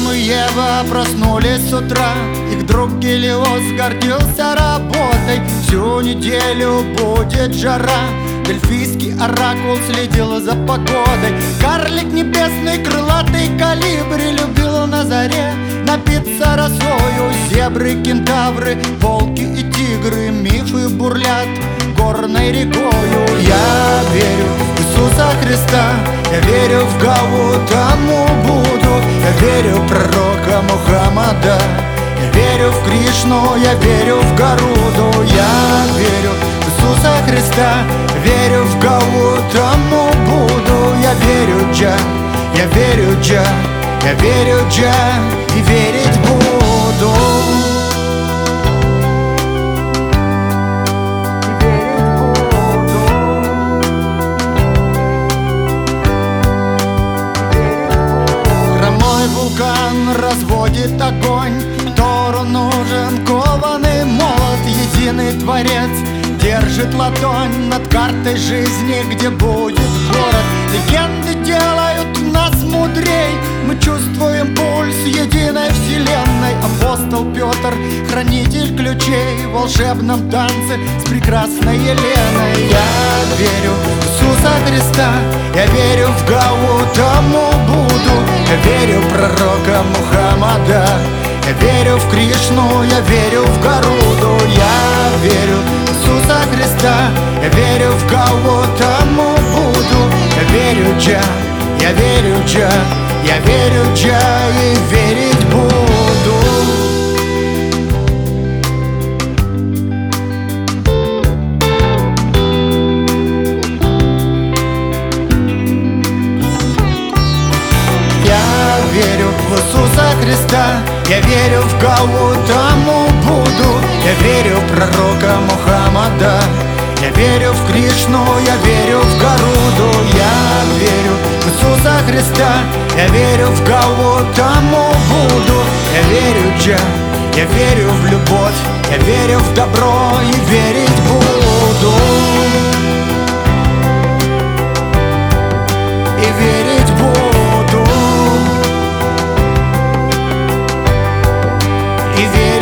Адам и Ева проснулись с утра. Их друг Гелиос гордился работой. Всю неделю будет жара. Дельфийский оракул следил за погодой. Карлик небесный, крылатый колибри любил на заре напиться росою. Зебры, кентавры, волки и тигры, мифы бурлят горной рекою. Я верю в Иисуса Христа, я верю в Гаутаму Будду, я верю в пророка Мухаммада, я верю в Кришну, я верю в Гаруду. Я верю в Иисуса Христа, верю в Гаутаму Будду, я верю Джа, я верю Джа, я верю Джа и верить буду. Вулкан разводит огонь, Тору нужен кованый молот. Единый Творец держит ладонь над картой жизни, где будет город. Легенды делают нас мудрей, мы чувствуем пульс единой вселенной. Апостол Петр, хранитель ключей в волшебном танце с прекрасной Еленой. Я верю в Иисуса Христа, я верю в Гаутаму Будду, я верю в пророка Мухаммада, я верю в Кришну, я верю в Гаруду. Я верю в Иисуса Христа, я верю в Гаутаму Будду, я верю Джа, я верю Джа, я верю Джа и верить буду. Я верю в Иисуса Христа, я верю в Гаутаму Будду, я верю в пророка Мухаммада, я верю в Кришну, я верю в Гаруду. Я верю в Иисуса Христа, я верю в Гаутаму Будду, я верю Джа, я верю в любовь, я верю в добро и верить буду. И верить буду. И верить